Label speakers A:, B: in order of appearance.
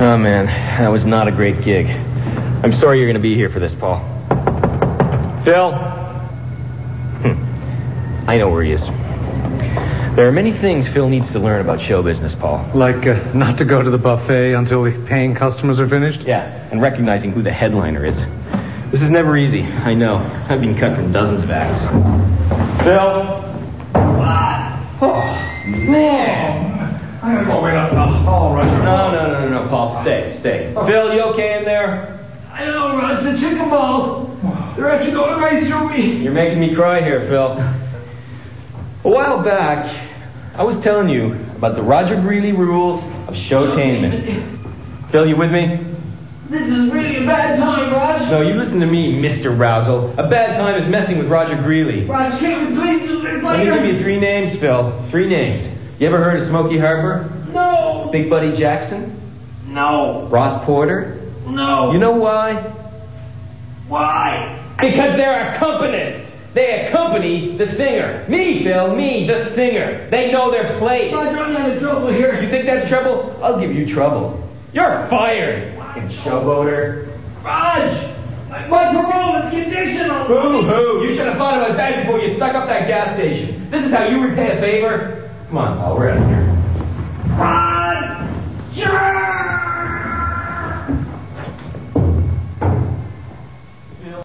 A: Oh, man, that was not a great gig. I'm sorry you're going to be here for this, Paul. Phil? I know where he is. There are many things Phil needs to learn about show business, Paul.
B: Like not to go to the buffet until the paying customers are finished?
A: Yeah, and recognizing who the headliner is. This is never easy, I know. I've been cut from dozens of acts. Phil? What? Oh, man.
B: I'm going to go wait up the hall, Roger.
A: No, Paul, stay. Oh. Phil, you okay in there?
C: I know, Russ, the chicken balls. They're actually going right through me.
A: You're making me cry here, Phil. A while back, I was telling you about the Roger Greeley rules of showtainment. Phil, you with me?
C: This is really a bad time, Raj.
A: No, you listen to me, Mr. Rousel. A bad time is messing with Roger Greeley.
C: Raj, can't we please do this
A: Let me
C: later?
A: give you 3 names, Phil. 3 names. You ever heard of Smokey Harper?
C: No.
A: Big Buddy Jackson?
C: No.
A: Ross Porter?
C: No.
A: You know why?
C: Why?
A: Because they're accompanists. They accompany the singer. Me, Phil, me, the singer. They know their place.
C: Raj, I'm not in trouble here.
A: You think that's trouble? I'll give you trouble. You're fired, fucking showboater.
C: Raj, my parole is conditional.
A: Boo-hoo. You should have thought about that before you stuck up that gas station. This is how you repay a favor? Come on, Paul, we're out of here.
C: Raj! Sure!